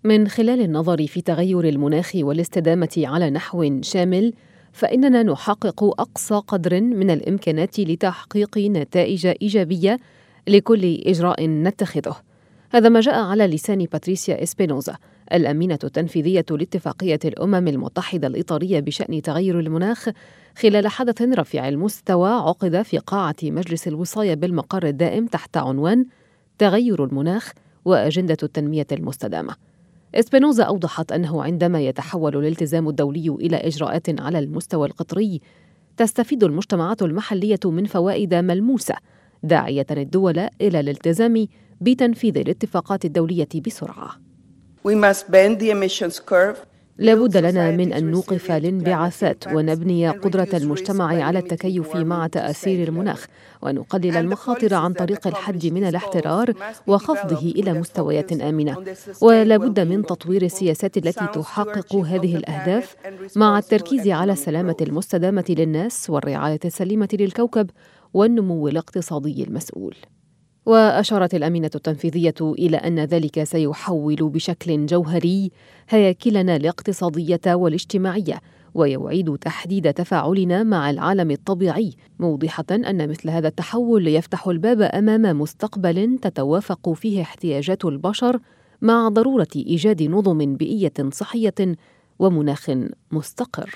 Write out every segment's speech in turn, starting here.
من خلال النظر في تغير المناخ والاستدامة على نحو شامل، فإننا نحقق أقصى قدر من الإمكانات لتحقيق نتائج إيجابية لكل إجراء نتخذه. هذا ما جاء على لسان باتريسيا إسبينوزا، الأمينة التنفيذية لاتفاقية الأمم المتحدة الإطارية بشأن تغير المناخ، خلال حدث رفيع المستوى عقد في قاعة مجلس الوصاية بالمقر الدائم تحت عنوان تغير المناخ وأجندة التنمية المستدامة. إسبينوزا أوضحت أنه عندما يتحول الالتزام الدولي إلى إجراءات على المستوى القطري، تستفيد المجتمعات المحلية من فوائد ملموسة، داعية الدول إلى الالتزام بتنفيذ الاتفاقات الدولية بسرعة. لا بد لنا من أن نوقف الانبعاثات ونبني قدرة المجتمع على التكيف مع تأثير المناخ، ونقلل المخاطر عن طريق الحد من الاحترار وخفضه إلى مستويات آمنة. ولا بد من تطوير السياسات التي تحقق هذه الأهداف، مع التركيز على السلامة المستدامة للناس والرعاية السليمة للكوكب والنمو الاقتصادي المسؤول. وأشارت الأمينة التنفيذية إلى أن ذلك سيحول بشكل جوهري هياكلنا الاقتصادية والاجتماعية، ويعيد تحديد تفاعلنا مع العالم الطبيعي، موضحة أن مثل هذا التحول يفتح الباب أمام مستقبل تتوافق فيه احتياجات البشر مع ضرورة إيجاد نظم بيئية صحية ومناخ مستقر.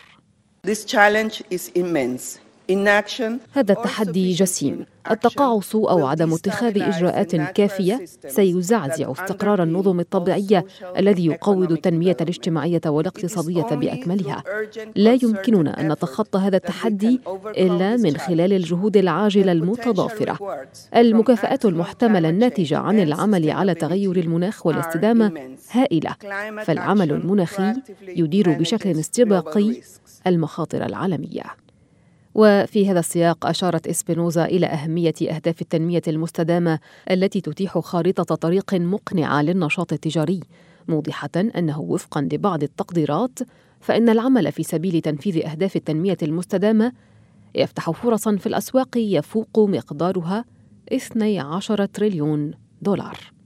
هذا التحدي جسيم. التقاعس أو عدم اتخاذ إجراءات كافية سيزعزع استقرار النظم الطبيعية الذي يقوض التنمية الاجتماعية والاقتصادية بأكملها. لا يمكننا أن نتخطى هذا التحدي إلا من خلال الجهود العاجلة المتضافرة. المكافآت المحتملة الناتجة عن العمل على تغير المناخ والاستدامة هائلة، فالعمل المناخي يدير بشكل استباقي المخاطر العالمية. وفي هذا السياق أشارت إسبينوزا إلى أهمية أهداف التنمية المستدامة التي تتيح خارطة طريق مقنعة للنشاط التجاري، موضحة أنه وفقاً لبعض التقديرات فإن العمل في سبيل تنفيذ أهداف التنمية المستدامة يفتح فرصاً في الأسواق يفوق مقدارها 12 تريليون دولار.